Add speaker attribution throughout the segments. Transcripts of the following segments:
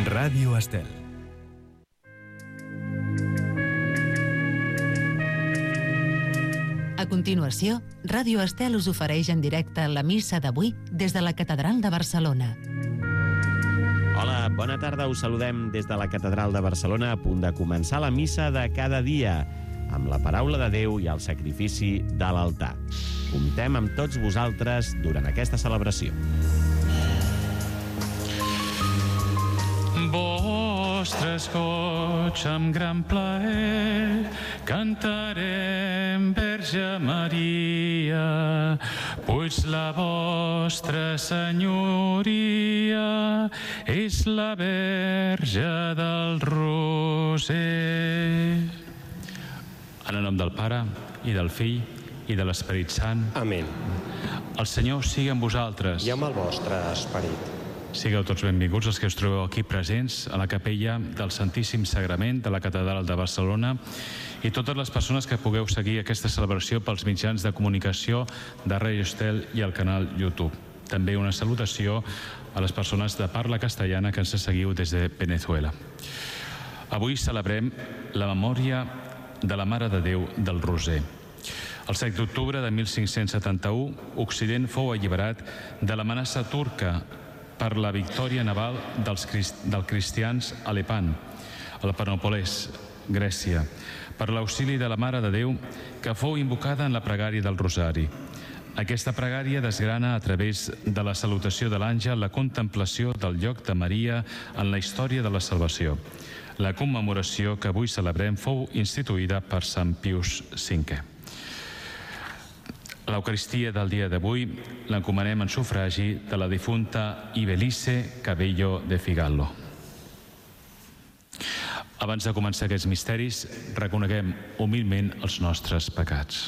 Speaker 1: Ràdio Estel.
Speaker 2: A continuació, Ràdio Estel us ofereix en directe la missa d'avui des de la Catedral de Barcelona.
Speaker 3: Hola, bona tarda. Us saludem des de la Catedral de Barcelona, a punt de començar la missa de cada dia, amb la paraula de Déu i el sacrifici de l'altar. Comptem amb tots vosaltres durant aquesta celebració.
Speaker 4: Vostre escoig amb gran plaer cantarem Verge Maria, pues la vostra senyoria és la Verge del Roser. En el nom del Pare, i del Fill, i de l'Esperit Sant.
Speaker 5: Amén.
Speaker 4: El Senyor sigui amb vosaltres.
Speaker 5: I amb el vostre esperit.
Speaker 4: Sigueu tots benvinguts els que us trobeu aquí presents a la capella del Santíssim Sagrament de la Catedral de Barcelona i totes les persones que pugueu seguir aquesta celebració pels mitjans de comunicació de Ràdio Estel i el canal YouTube. També una salutació a les persones de parla castellana que ens seguiu des de Venezuela. Avui celebrem la memòria de la Mare de Déu del Roser. El 7 d'octubre de 1571, Occident fou alliberat de l'amenaça turca per la victòria naval dels cristians a Lepant, a la Peloponnès, Grècia, per l'auxili de la Mare de Déu, que fou invocada en la pregària del Rosari. Aquesta pregària desgrana a través de la salutació de l'àngel la contemplació del lloc de Maria en la història de la salvació. La commemoració que avui celebrem fou instituïda per Sant Pius V. L'Eucaristia del dia d'avui l'encomanem en sufragi de la difunta Ibelice Cabello de Figallo. Abans de començar aquests misteris, reconeguem humilment els nostres pecats.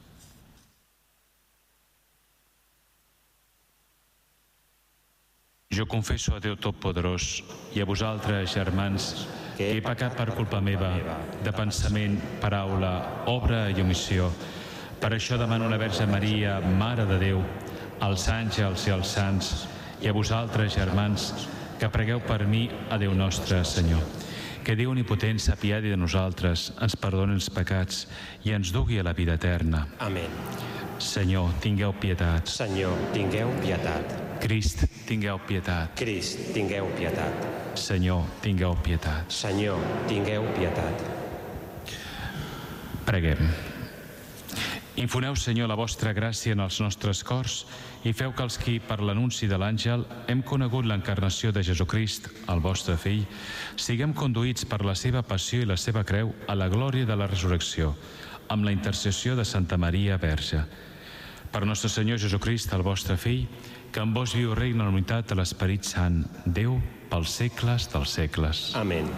Speaker 4: Jo confesso a Déu Totpoderós i a vosaltres, germans, que he pecat per culpa meva, de pensament, paraula, obra i omissió. Per això demano a la Verge Maria, Mare de Déu, als àngels i als sants, i a vosaltres, germans, que pregueu per mi a Déu nostre Senyor. Que Déu omnipotent s'apiadi de nosaltres, ens perdoni els pecats i ens dugui a la vida eterna.
Speaker 5: Amén.
Speaker 4: Senyor, tingueu pietat.
Speaker 5: Senyor, tingueu pietat.
Speaker 4: Crist, tingueu pietat.
Speaker 5: Crist, tingueu pietat.
Speaker 4: Senyor, tingueu pietat.
Speaker 5: Senyor, tingueu pietat.
Speaker 4: Preguem. Infoneu, Senyor, la vostra gràcia en els nostres cors i feu que els qui, per l'anunci de l'àngel, hem conegut l'encarnació de Jesucrist, el vostre Fill, siguem conduïts per la seva passió i la seva creu a la glòria de la resurrecció, amb la intercessió de Santa Maria Verge. Per nostre Senyor Jesucrist, el vostre Fill, que amb vos viu regna en la unitat de l'Esperit Sant, Déu, pels segles dels segles.
Speaker 5: Amén.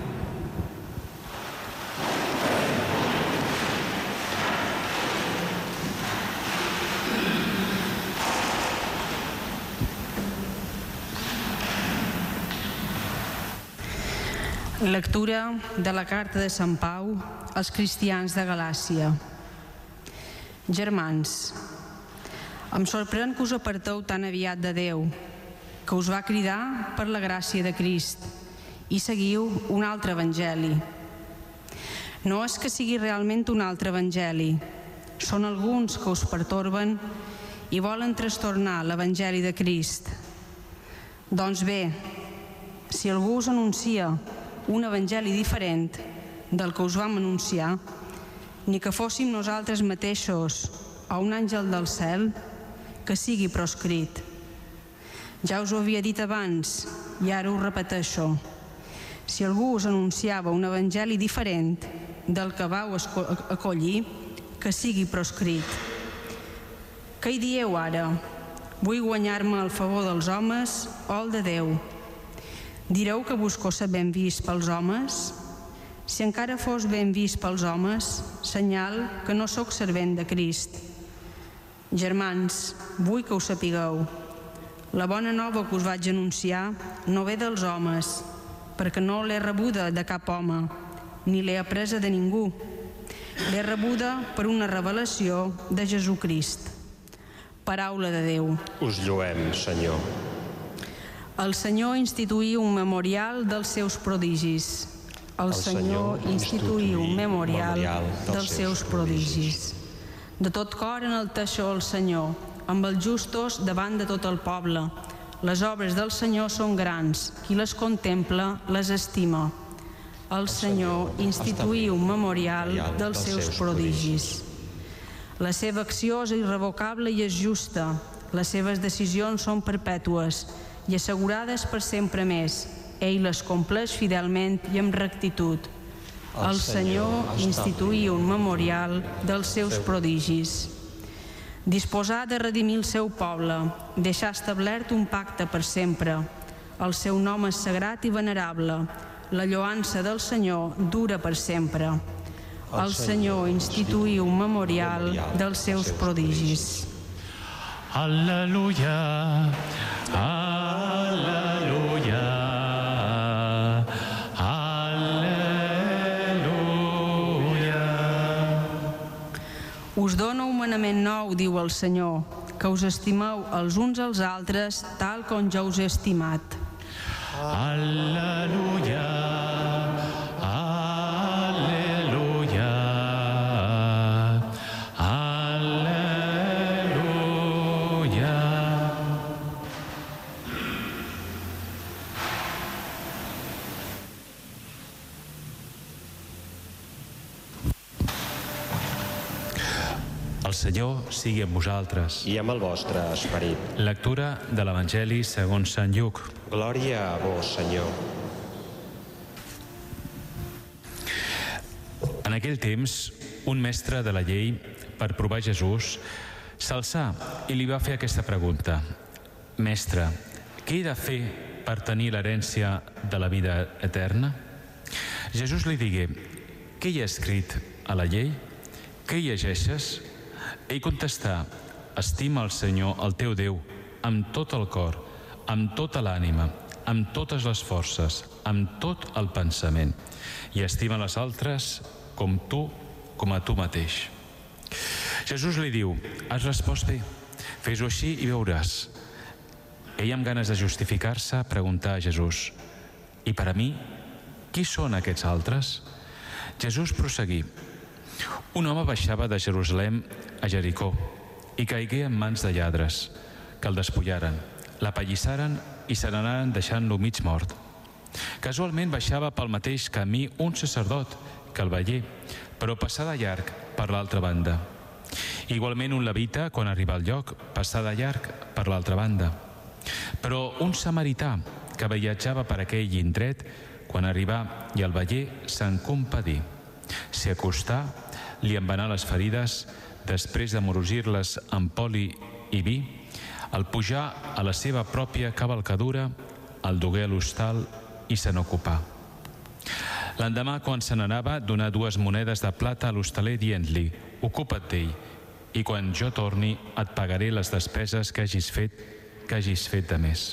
Speaker 6: Lectura de la carta de Sant Pau als cristians de Galàcia. Germans, em sorprèn que us aparteu tan aviat de Déu, que us va cridar per la gràcia de Crist, i seguiu un altre evangeli. No és que sigui realment un altre evangeli, són alguns que us pertorben i volen trastornar l'evangeli de Crist. Doncs bé, si algú us anuncia un evangeli diferent del que us vam anunciar, ni que fóssim nosaltres mateixos o un àngel del cel, que sigui proscrit. Ja us ho havia dit abans i ara ho repeteixo. Si algú us anunciava un evangeli diferent del que vau acollir, que sigui proscrit. Què hi dieu ara? Vull guanyar-me el favor dels homes o el de Déu? Direu que busco ser ben vist pels homes? Si encara fos ben vist pels homes, senyal que no sóc servent de Crist. Germans, vull que ho sapigueu. La bona nova que us vaig anunciar no ve dels homes, perquè no l'he rebuda de cap home, ni l'he apresa de ningú. L'he rebuda per una revelació de Jesucrist. Paraula de Déu.
Speaker 5: Us lloem, Senyor.
Speaker 6: El Senyor instituí un memorial dels seus prodigis. El Senyor instituí un memorial dels seus prodigis. De tot cor en el teixó el Senyor, amb els justos davant de tot el poble. Les obres del Senyor són grans, qui les contempla les estima. El Senyor instituí un memorial dels seus prodigis. La seva acció és irrevocable i és justa. Les seves decisions són perpètues i assegurades per sempre més. Ell les compleix fidelment i amb rectitud. El Senyor instituí un memorial dels seus prodigis. Disposar de redimir el seu poble, deixar establert un pacte per sempre. El seu nom és sagrat i venerable. La lloança del Senyor dura per sempre. El Senyor instituí un memorial dels seus prodigis.
Speaker 4: Al·leluia, al·leluia, al·leluia.
Speaker 6: Us dono un manament nou, diu el Senyor, que us estimeu els uns als altres tal com jo us he estimat.
Speaker 4: Al·leluia, al·leluia, al·leluia. El Senyor sigui amb vosaltres.
Speaker 5: I amb el vostre esperit.
Speaker 4: Lectura de l'Evangeli segons Sant Lluc.
Speaker 5: Glòria a vos, Senyor.
Speaker 4: En aquell temps, un mestre de la llei, per provar Jesús, s'alçà i li va fer aquesta pregunta. Mestre, què he de fer per tenir l'herència de la vida eterna? Jesús li digué, què hi ha escrit a la llei? Què llegeixes? Ell contestà, estima el Senyor, el teu Déu, amb tot el cor, amb tota l'ànima, amb totes les forces, amb tot el pensament, i estima les altres com a tu mateix. Jesús li diu, has respost bé, fes-ho així i veuràs. Ell, amb ganes de justificar-se, preguntà a Jesús, i per a mi, qui són aquests altres? Jesús prosseguí, un home baixava de Jerusalem a Jericó i caigué en mans de lladres, que el despullaren, l'apallissaren i se n'anaren deixant-lo mig mort. Casualment baixava pel mateix camí un sacerdot que el veié, però passà de llarg per l'altra banda. Igualment un levita, quan arribà al lloc, passà de llarg per l'altra banda. Però un samarità que viatjava per aquell indret, quan arribà i el veié, se'n compadí. S'hi acostà, li embenà les ferides, després de morosir-les amb oli i vi, al pujar a la seva pròpia cavalcadura, el dugué a l'hostal i se n'ocupà. L'endemà, quan se n'anava, donà 2 monedes de plata a l'hostaler dient-li, ocupa't d'ell, i quan jo torni et pagaré les despeses que hagis fet de més.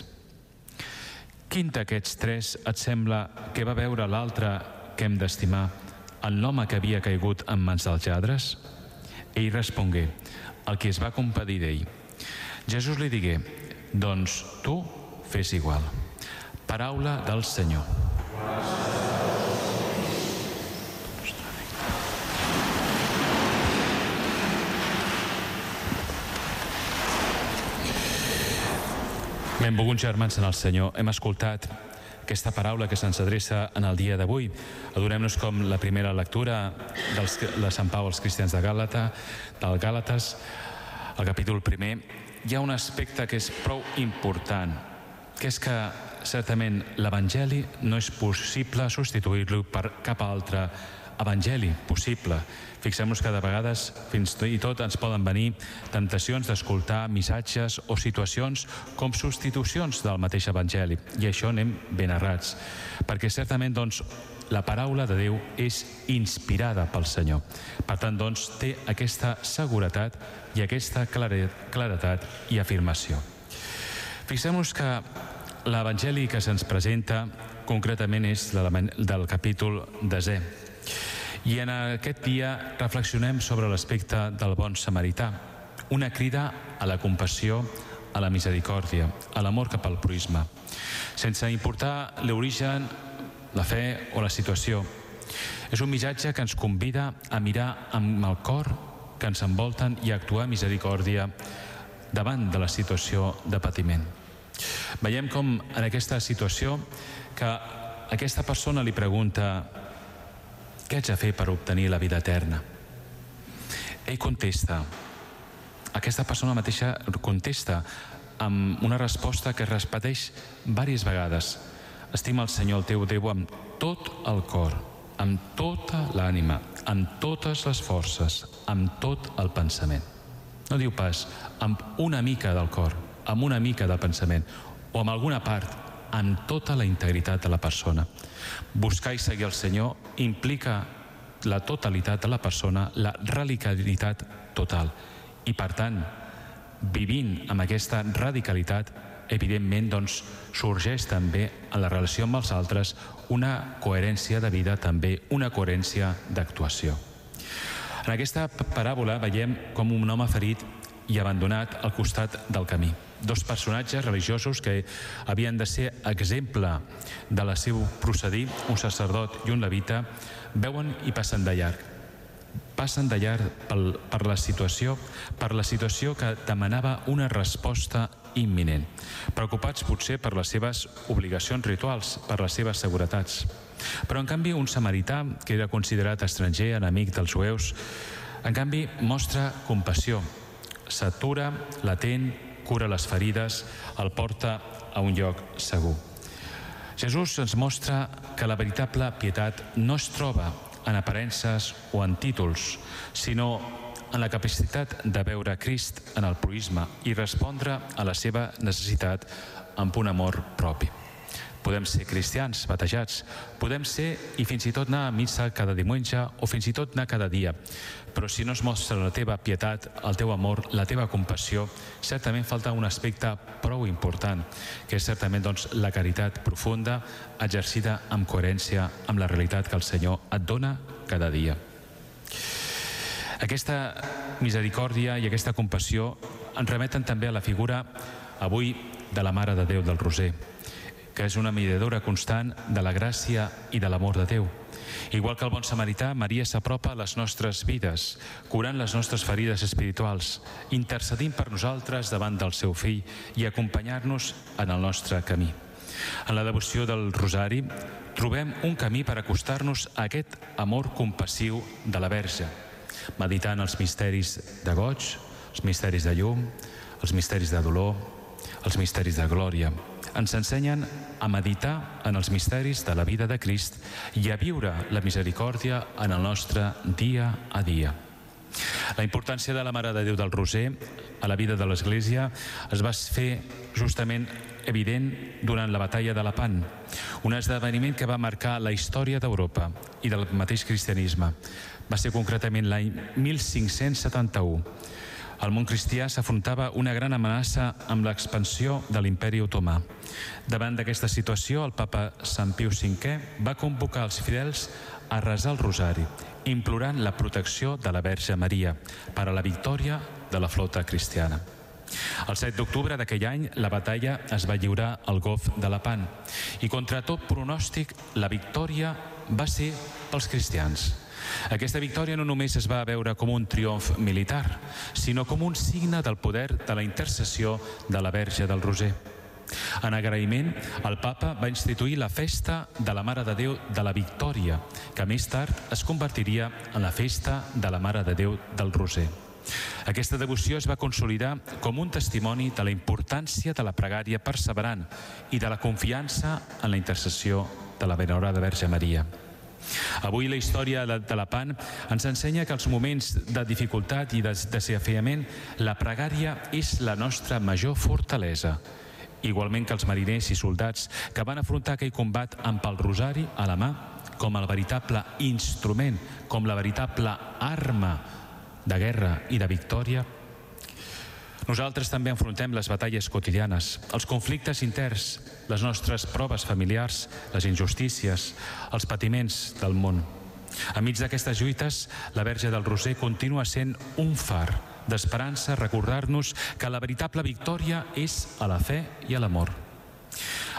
Speaker 4: Quin d'aquests 3 et sembla que va veure l'altre que hem d'estimar, en l'home que havia caigut en mans dels lladres? Ell respongué, el que es va compadir d'ell. Jesús li digué, doncs tu fes igual. Paraula del Senyor. Benvolguts germans en el Senyor, hem escoltat aquesta paraula que se'ns adreça en el dia d'avui. Adonem-nos com la primera lectura de Sant Pau als cristians de Gàlata, del Gàlates, al capítol 1. Hi ha un aspecte que és prou important, que és que certament l'Evangeli no és possible substituir-lo per cap altre evangeli possible. Fixem-nos que de vegades fins i tot ens poden venir temptacions d'escoltar missatges o situacions com substitucions del mateix evangeli, i això anem ben errats, perquè certament doncs la paraula de Déu és inspirada pel Senyor. Per tant, doncs, té aquesta seguretat i aquesta claretat i afirmació. Fixem-nos que l'evangeli que se'ns presenta concretament és del capítol 10è. I en aquest dia reflexionem sobre l'aspecte del bon samarità, una crida a la compassió, a la misericòrdia, a l'amor cap al proisme. sense importar l'origen, la fe o la situació. És un missatge que ens convida a mirar amb el cor que ens envolten i a actuar misericòrdia davant de la situació de patiment. Veiem com en aquesta situació que aquesta persona li pregunta: què haig de fer per obtenir la vida eterna? Ell contesta, aquesta persona mateixa contesta amb una resposta que es repeteix diverses vegades: estima el Senyor el teu Déu amb tot el cor, amb tota l'ànima, amb totes les forces, amb tot el pensament. No diu pas amb una mica del cor, amb una mica del pensament, o amb alguna part, amb tota la integritat de la persona. Buscar i seguir el Senyor implica la totalitat de la persona, la radicalitat total. I per tant, vivint amb aquesta radicalitat, evidentment, doncs, sorgeix també en la relació amb els altres una coherència de vida, també una coherència d'actuació. En aquesta paràbola veiem com un home ferit i abandonat al costat del camí. Dos personatges religiosos que havien de ser exemple de la seu procedir, un sacerdot i un levita, veuen i passen de llarg. Passen de llarg per la situació que demanava una resposta imminent, preocupats potser per les seves obligacions rituals, per les seves seguretats. Però en canvi un samarità, que era considerat estranger, enemic dels jueus, en canvi mostra compassió, s'atura, l'atén, cura les ferides, el porta a un lloc segur. Jesús ens mostra que la veritable pietat no es troba en aparences o en títols, sinó en la capacitat de veure Crist en el proïsme i respondre a la seva necessitat amb un amor propi. Podem ser cristians, batejats, podem ser i fins i tot anar a missa cada diumenge o fins i tot anar cada dia, però si no es mostra la teva pietat, el teu amor, la teva compassió, certament falta un aspecte prou important, que és certament doncs, la caritat profunda exercida amb coherència amb la realitat que el Senyor et dona cada dia. Aquesta misericòrdia i aquesta compassió ens remeten també a la figura avui de la Mare de Déu del Roser, que és una mediadora constant de la gràcia i de l'amor de Déu. Igual que el bon samarità, Maria s'apropa a les nostres vides, curant les nostres ferides espirituals, intercedint per nosaltres davant del seu fill i acompanyar-nos en el nostre camí. En la devoció del Rosari trobem un camí per acostar-nos a aquest amor compassiu de la Verge, meditant els misteris de goig, els misteris de llum, els misteris de dolor, els misteris de glòria. Ens ensenyen a meditar en els misteris de la vida de Crist i a viure la misericòrdia en el nostre dia a dia. La importància de la Mare de Déu del Roser a la vida de l'Església es va fer justament evident durant la batalla de Lepant, un esdeveniment que va marcar la història d'Europa i del mateix cristianisme. Va ser concretament l'any 1571. El món cristià s'afrontava una gran amenaça amb l'expansió de l'imperi otomà. Davant d'aquesta situació, el papa Sant Piu V va convocar els fidels a resar el rosari, implorant la protecció de la Verge Maria per a la victòria de la flota cristiana. El 7 d'octubre d'aquell any, la batalla es va lliurar al golf de Lepant i, contra tot pronòstic, la victòria va ser pels cristians. Aquesta victòria no només es va veure com un triomf militar, sinó com un signe del poder de la intercessió de la Verge del Roser. En agraïment, el papa va instituir la festa de la Mare de Déu de la Victòria, que més tard es convertiria en la festa de la Mare de Déu del Roser. Aquesta devoció es va consolidar com un testimoni de la importància de la pregària perseverant i de la confiança en la intercessió de la venerada Verge Maria. Avui la història de Lepant ens ensenya que als moments de dificultat i de desafiament la pregària és la nostra major fortalesa, igualment que els mariners i soldats que van afrontar aquell combat amb el rosari a la mà com el veritable instrument, com la veritable arma de guerra i de victòria. Nosaltres també enfrontem les batalles quotidianes, els conflictes interns, les nostres proves familiars, les injustícies, els patiments del món. Enmig d'aquestes lluites, la Verge del Roser continua sent un far d'esperança, recordar-nos que la veritable victòria és a la fe i a l'amor.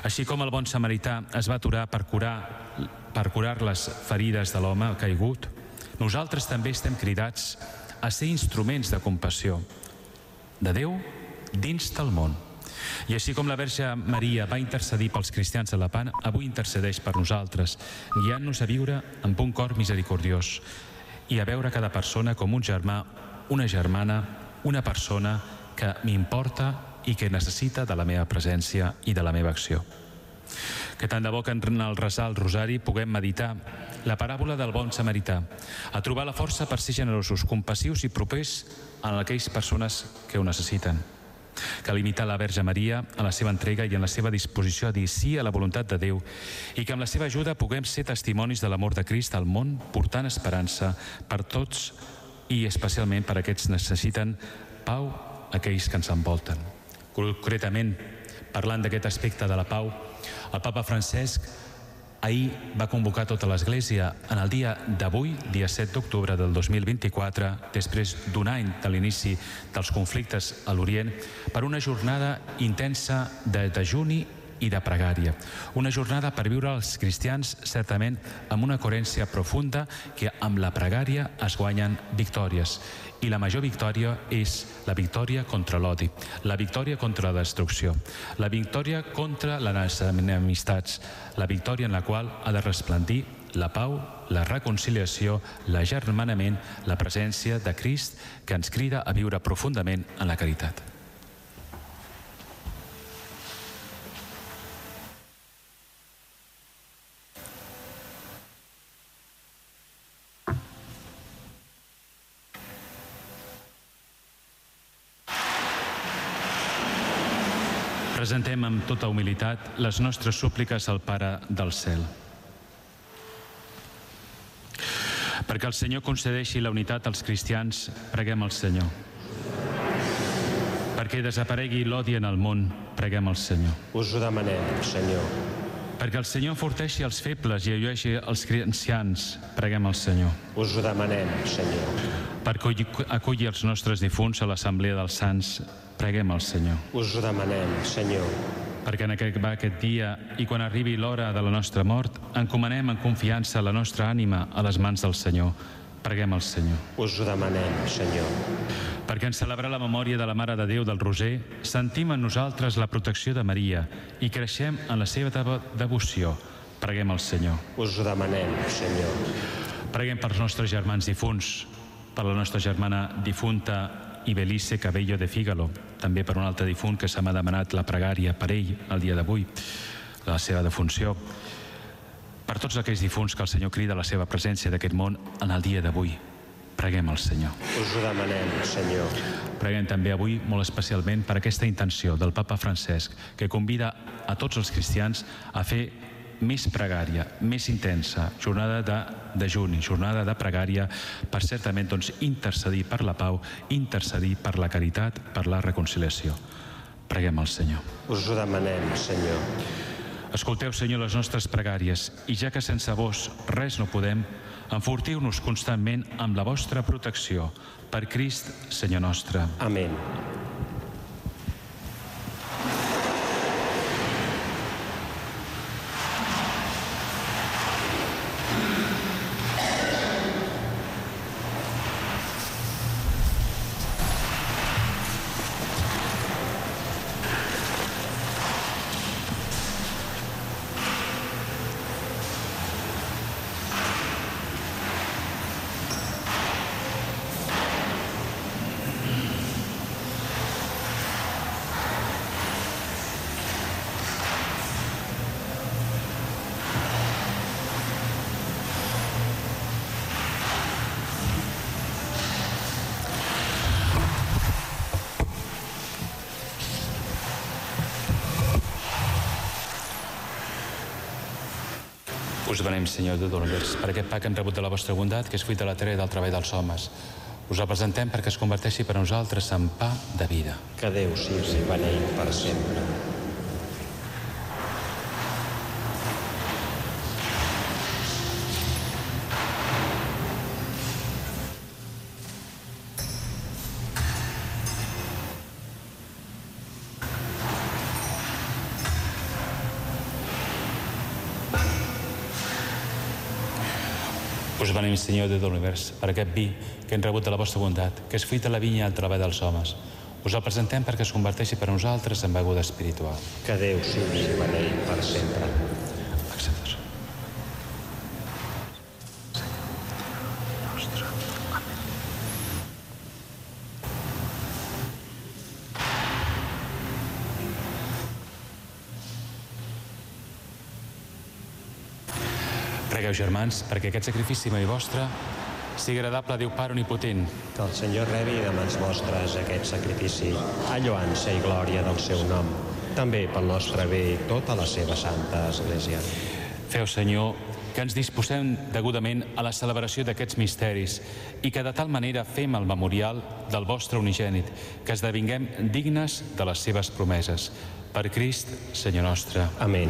Speaker 4: Així com el bon samarità es va aturar per curar les ferides de l'home caigut, nosaltres també estem cridats a ser instruments de compassió de Déu dins del món. I així com la Verge Maria va intercedir pels cristians a Lepant, avui intercedeix per nosaltres, guiant-nos a viure amb un cor misericordiós i a veure cada persona com un germà, una germana, una persona que m'importa i que necessita de la meva presència i de la meva acció. Que tant de bo que en el resar el rosari puguem meditar la paràbola del bon samarità, a trobar la força per ser generosos, compassius i propers a aquelles persones que ho necessiten. Cal imitar la Verge Maria en la seva entrega i en la seva disposició a dir sí a la voluntat de Déu i que amb la seva ajuda puguem ser testimonis de l'amor de Crist al món, portant esperança per tots i especialment per a aquests que necessiten pau, aquells que ens envolten. Concretament, parlant d'aquest aspecte de la pau, el papa Francesc ahir va convocar tota l'Església en el dia d'avui, dia 7 d'octubre del 2024, després d'un any de l'inici dels conflictes a l'Orient, per una jornada intensa de dejuni i de pregària. Una jornada per viure els cristians certament amb una coherència profunda que amb la pregària es guanyen victòries. I la major victòria és la victòria contra l'odi, la victòria contra la destrucció, la victòria contra les enemistats, la victòria en la qual ha de resplendir la pau, la reconciliació, l'agermanament, la presència de Crist que ens crida a viure profundament en la caritat. Presentem amb tota humilitat les nostres súpliques al Pare del Cel. Perquè el Senyor concedeixi la unitat als cristians, preguem al Senyor. Perquè desaparegui l'odi en el món, preguem al Senyor.
Speaker 5: Us ho demanem, Senyor.
Speaker 4: Perquè el Senyor enforteixi els febles i allueixi els ancians, preguem al Senyor.
Speaker 5: Us ho demanem, Senyor.
Speaker 4: Perquè aculli els nostres difunts a l'Assemblea dels Sants, preguem al Senyor.
Speaker 5: Us ho demanem, Senyor.
Speaker 4: Perquè en aquest dia i quan arribi l'hora de la nostra mort, encomanem en confiança la nostra ànima a les mans del Senyor. Preguem al Senyor.
Speaker 5: Us ho demanem, Senyor.
Speaker 4: Perquè en celebrar la memòria de la Mare de Déu del Roser, sentim en nosaltres la protecció de Maria i creixem en la seva devoció. Preguem al Senyor.
Speaker 5: Us ho demanem, Senyor.
Speaker 4: Preguem pels nostres germans difunts, per la nostra germana difunta Ibelice Cabello de Fígalo, també per un altre difunt que se m'ha demanat la pregària per ell el dia d'avui, la seva defunció. Per tots aquells difunts que el Senyor crida a la seva presència d'aquest món en el dia d'avui, preguem al Senyor.
Speaker 5: Us ho demanem, Senyor.
Speaker 4: Preguem també avui molt especialment per aquesta intenció del papa Francesc, que convida a tots els cristians a fer més pregària, més intensa, jornada de dejuni, jornada de pregària, per certament intercedir per la pau, intercedir per la caritat, per la reconciliació. Preguem al Senyor.
Speaker 5: Us ho demanem, Senyor.
Speaker 4: Escolteu, Senyor, les nostres pregàries, i ja que sense vos res no podem, enfortiu-nos constantment amb la vostra protecció. Per Crist, Senyor nostre.
Speaker 5: Amén.
Speaker 4: Us demanem, Senyor de Dolors, per aquest pa que hem rebut de la vostra bondat, que és fruit de la terra i del treball dels homes. Us el presentem perquè es converteixi per a nosaltres en pa de vida.
Speaker 5: Que Déu sigui beneit per sempre.
Speaker 4: Us beneïm, Senyor, Déu de l'univers, per aquest vi que hem rebut de la vostra bondat, que és fruit de la vinya i el treball dels homes. Us el presentem perquè es converteixi per a nosaltres en beguda espiritual.
Speaker 5: Que Déu sigui beneït per sempre.
Speaker 4: Acceptes. Pregueu, germans, perquè aquest sacrifici meu i vostre sigui agradable a Déu Pare Omnipotent.
Speaker 5: Que el Senyor rebi de mans vostres aquest sacrifici a lloança i glòria del seu nom, també pel nostre bé i tota la seva santa Església.
Speaker 4: Feu, Senyor, que ens disposem degudament a la celebració d'aquests misteris i que de tal manera fem el memorial del vostre unigènit, que esdevinguem dignes de les seves promeses. Per Crist, Senyor nostre.
Speaker 5: Amén.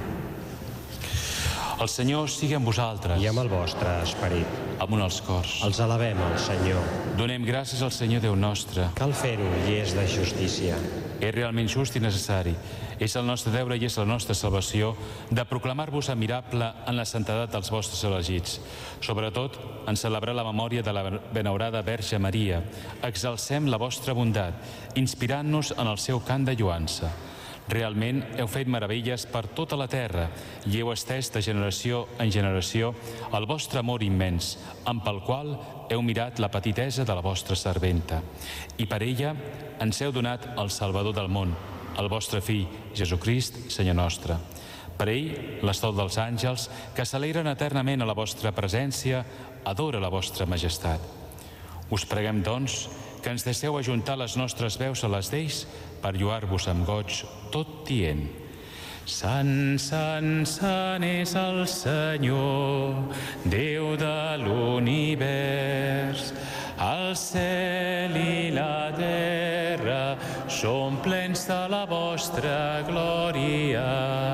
Speaker 4: El Senyor sigui amb vosaltres.
Speaker 5: I amb el vostre esperit.
Speaker 4: Amunt els cors.
Speaker 5: Els alabem al Senyor.
Speaker 4: Donem gràcies al Senyor Déu nostre.
Speaker 5: Cal fer-ho i és de justícia.
Speaker 4: És realment just i necessari. És el nostre deure i és la nostra salvació de proclamar-vos admirable en la santedat dels vostres elegits. Sobretot, en celebrar la memòria de la benaurada Verge Maria. Exalcem la vostra bondat, inspirant-nos en el seu cant de lloança. Realment heu fet meravelles per tota la terra i heu estès de generació en generació el vostre amor immens, amb el qual heu mirat la petitesa de la vostra serventa. I per ella ens heu donat el Salvador del món, el vostre Fill, Jesucrist, Senyor nostre. Per ell, l'estol dels àngels, que s'alegren eternament a la vostra presència, adora la vostra majestat. Us preguem, doncs, que ens deixeu ajuntar les nostres veus a les d'ells per lloar-vos amb goig, tot dient: Sant, sant, sant és el Senyor, Déu de l'univers. El cel i la terra són plens de la vostra glòria.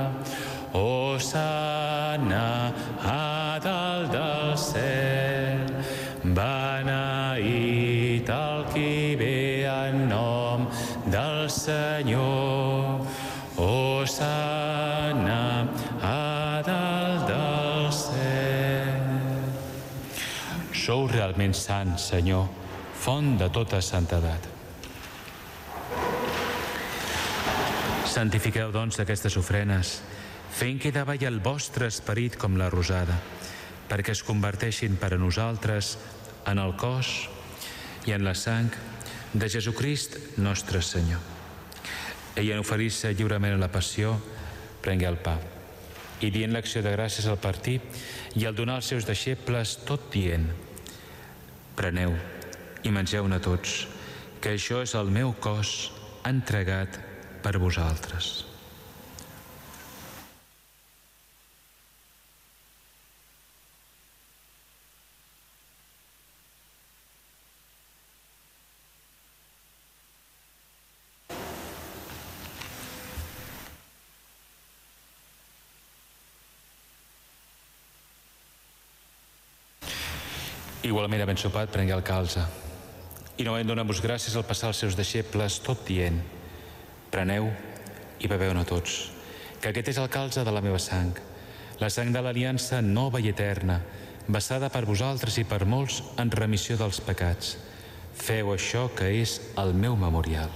Speaker 4: Hosanna a dalt del cel, beneït el qui ve en nom del Senyor. Hosanna a dalt del cel. Sou realment sant, Senyor, font de tota santedat. Santifiqueu, doncs, aquestes ofrenes, fent que davall el vostre esperit com la rosada, perquè es converteixin per a nosaltres en el cos i en la sang de Jesucrist nostre Senyor. Ell, en oferir-se lliurement a la passió, prengué el pa i, dient l'acció de gràcies al partir i al donar als seus deixebles, tot dient: preneu i mengeu-ne tots, que això és el meu cos entregat per vosaltres. Igualment, havent sopat, prengué el calze i, novament, donant-vos gràcies al passar als seus deixebles, tot dient: preneu i beveu-ne tots, que aquest és el calze de la meva sang, la sang de l'aliança nova i eterna, vessada per vosaltres i per molts en remissió dels pecats. Feu això, que és el meu memorial.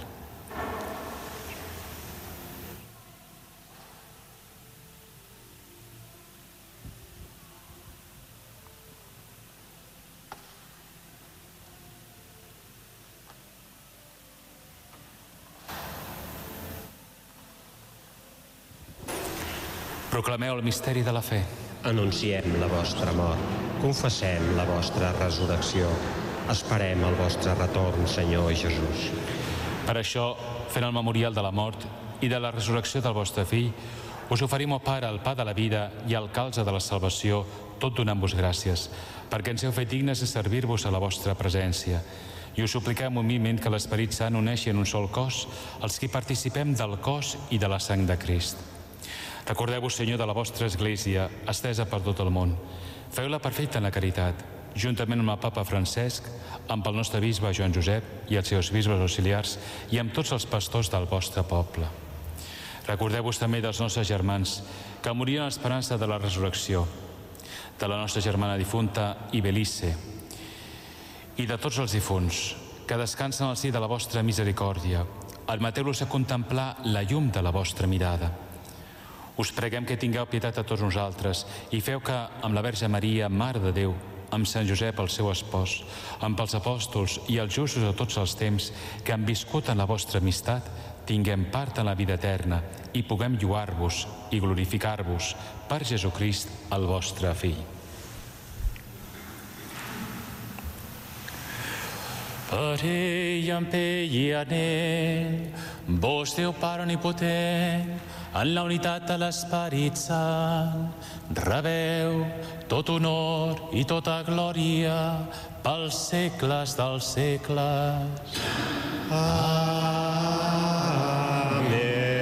Speaker 4: Proclameu el misteri de la fe.
Speaker 5: Anunciem la vostra mort, confessem la vostra resurrecció, esperem el vostre retorn, Senyor Jesús.
Speaker 4: Per això, fent el memorial de la mort i de la resurrecció del vostre Fill, us oferim, ó Pare, el pa de la vida i el calze de la salvació, tot donant-vos gràcies, perquè ens heu fet dignes de servir-vos a la vostra presència. I us supliquem humilment que l'Esperit Sant uneixi en un sol cos els que participem del cos i de la sang de Crist. Recordeu-vos, Senyor, de la vostra Església, estesa per tot el món. Feu-la perfecta en la caritat, juntament amb el Papa Francesc, amb el nostre bisbe Joan Josep i els seus bisbes auxiliars i amb tots els pastors del vostre poble. Recordeu-vos també dels nostres germans que morien a l'esperança de la resurrecció, de la nostra germana difunta Ibelice i de tots els difunts que descansen al si de la vostra misericòrdia. Admeteu-los a contemplar la llum de la vostra mirada. Us preguem que tingueu pietat a tots nosaltres i feu que amb la Verge Maria, Mare de Déu, amb Sant Josep, el seu espòs, amb els apòstols i els justos de tots els temps que han viscut en la vostra amistat, tinguem part en la vida eterna i puguem lloar-vos i glorificar-vos per Jesucrist, el vostre Fill. Per ell, amb ell i en ell, vos, Déu Pare Omnipotent, en la unitat de l'Esperit Sant, rebeu tot honor i tota glòria pels segles dels segles.
Speaker 5: Amén.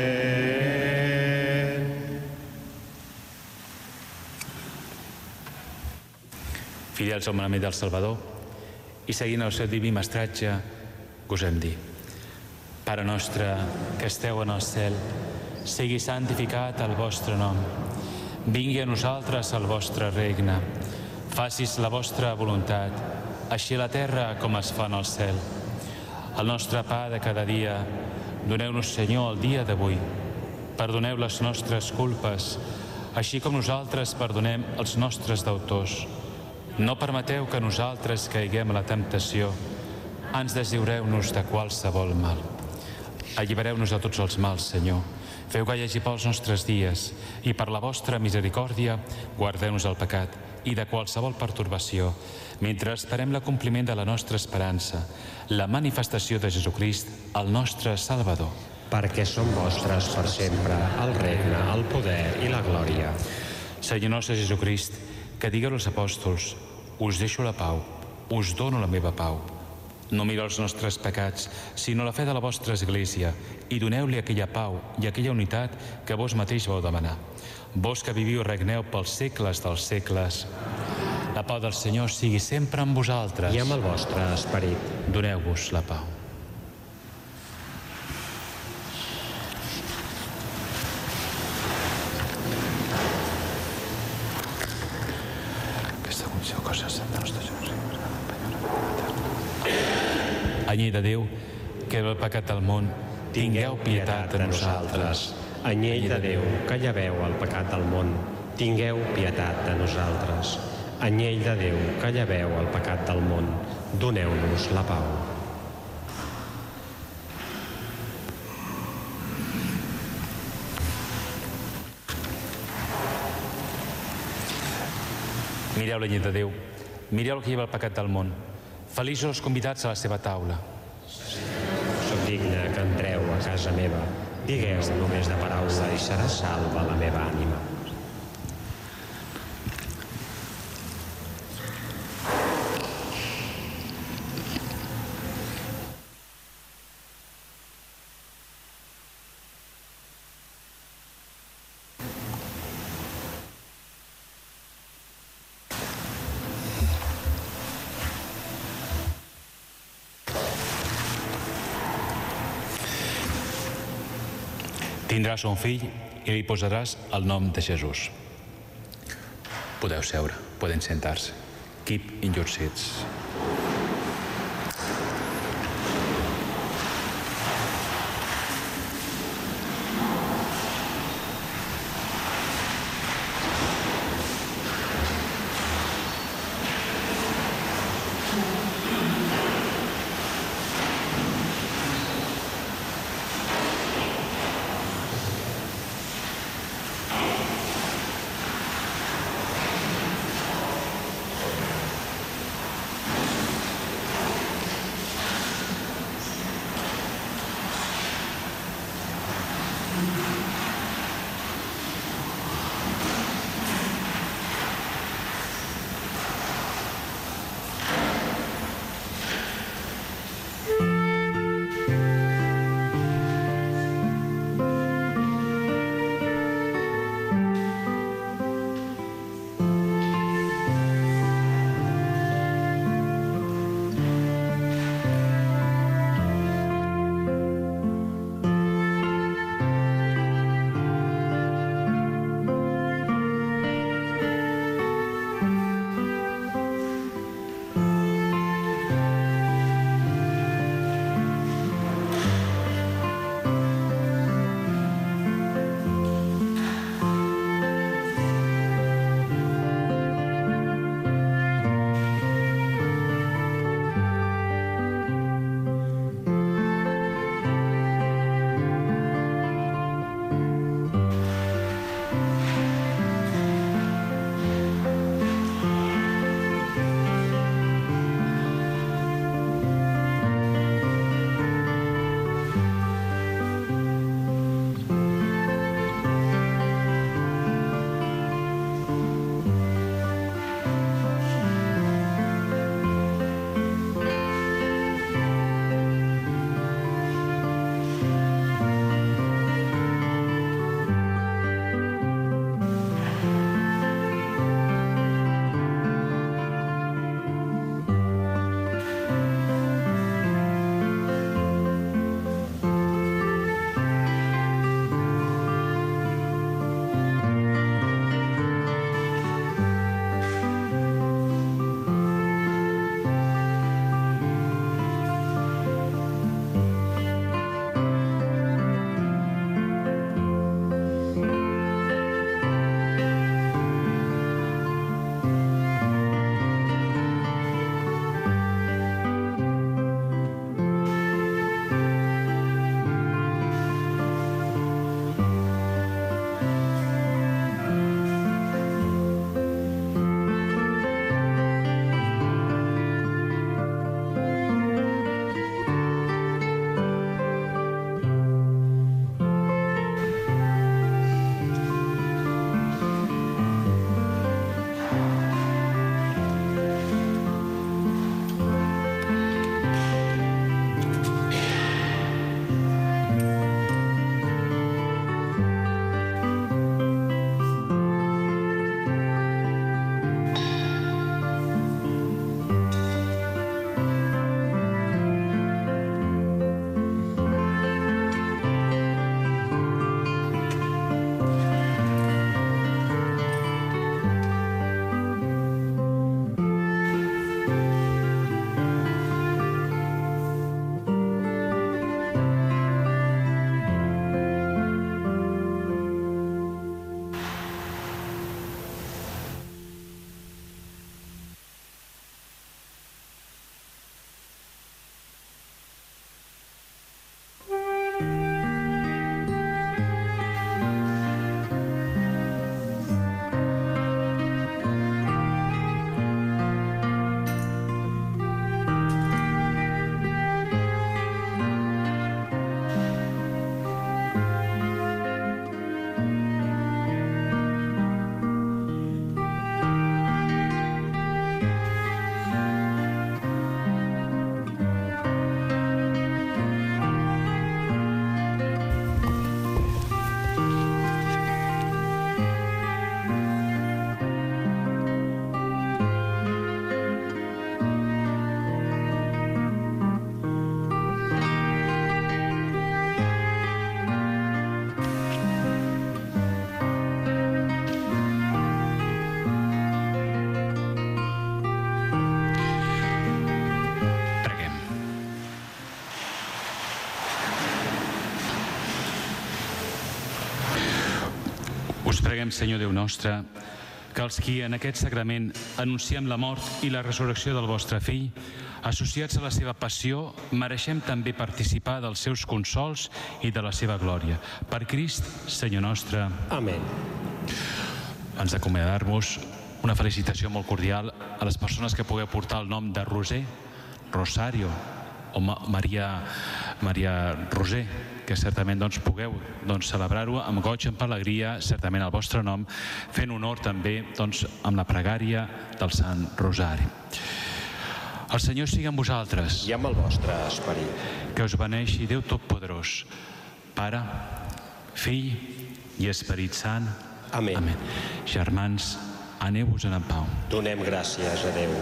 Speaker 4: Fidels al manament del Salvador i seguint el seu diví mestratge, gosem dir: Pare nostre que esteu en el cel, sigui santificat el vostre nom. Vingui a nosaltres el vostre regne. Facis la vostra voluntat, així a la terra com es fa en el cel. El nostre pa de cada dia, doneu-nos, Senyor, el dia d'avui. Perdoneu les nostres culpes, així com nosaltres perdonem els nostres deutors. No permeteu que nosaltres caiguem a la temptació. Ans deslliureu-nos de qualsevol mal. Allibereu-nos de tots els mals, Senyor. Feu que hi hagi pels nostres dies i per la vostra misericòrdia guardeu-nos del pecat i de qualsevol pertorbació, mentre esperem l'acompliment de la nostra esperança, la manifestació de Jesucrist, el nostre Salvador.
Speaker 5: Perquè són vostres per sempre el regne, el poder i la glòria.
Speaker 4: Senyor nostre Jesucrist, que digueu als apòstols: us deixo la pau, us dono la meva pau. No mireu els nostres pecats, sinó la fe de la vostra Església, i doneu-li aquella pau i aquella unitat que vos mateix vau demanar. Vos que viviu i regneu pels segles dels segles. La pau del Senyor sigui sempre amb vosaltres.
Speaker 5: I amb el vostre esperit.
Speaker 4: Doneu-vos la pau. Aquesta comissió, cosa santa nostra Jesucrist. Anyell de Déu, que el pecat del món, tingueu pietat de nosaltres.
Speaker 5: Anyell de Déu, que lleveu el pecat del món, tingueu pietat de nosaltres. Anyell de Déu, que lleveu el pecat del món, doneu-nos la pau.
Speaker 4: Mireu l'anyell de Déu, mireu el que lleva el pecat del món. Feliços els convidats a la seva taula.
Speaker 5: Soc digne que entreu a casa meva. Digueu només de paraula i serà salva la meva ànima.
Speaker 4: Tindràs un fill i li posaràs el nom de Jesús. Podeu seure, poden sentar-se. Keep in your seats. Us preguem, Senyor Déu nostre, que els qui en aquest sagrament anunciem la mort i la resurrecció del vostre fill, associats a la seva passió, mereixem també participar dels seus consols i de la seva glòria. Per Crist, Senyor nostre.
Speaker 5: Amén.
Speaker 4: Abans d'acomiadar-vos, una felicitació molt cordial a les persones que pugueu portar el nom de Roser, Rosario o Maria Roser, que certament pugueu celebrar-ho amb goig, amb alegria, certament el vostre nom, fent honor també amb la pregària del Sant Rosari. El Senyor sigui amb vosaltres.
Speaker 5: I amb el vostre esperit.
Speaker 4: Que us beneixi Déu Totpoderós, Pare, Fill i Esperit Sant.
Speaker 5: Amén.
Speaker 4: Amén. Germans, aneu-vos-en en pau.
Speaker 5: Donem gràcies a Déu.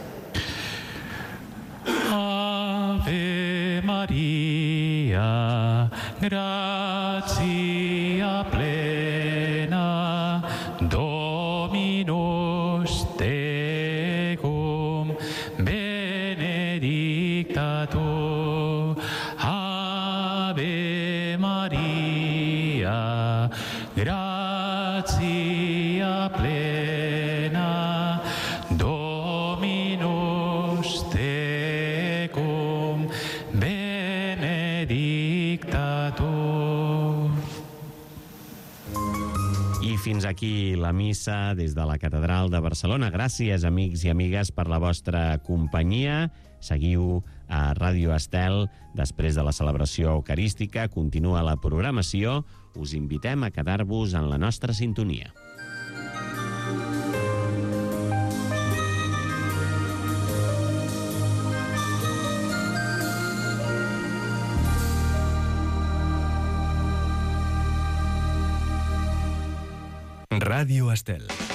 Speaker 4: Ave Maria, gratia plena, Dominus tecum, benedicta tu. Ave Maria, gratia plena, Dominus tecum, benedicta tu.
Speaker 3: I fins aquí la missa des de la Catedral de Barcelona. Gràcies, amics i amigues, per la vostra companyia. Seguiu a Ràdio Estel. Després de la celebració eucarística, continua la programació. Us invitem a quedar-vos en la nostra sintonia.
Speaker 1: Ràdio Estel.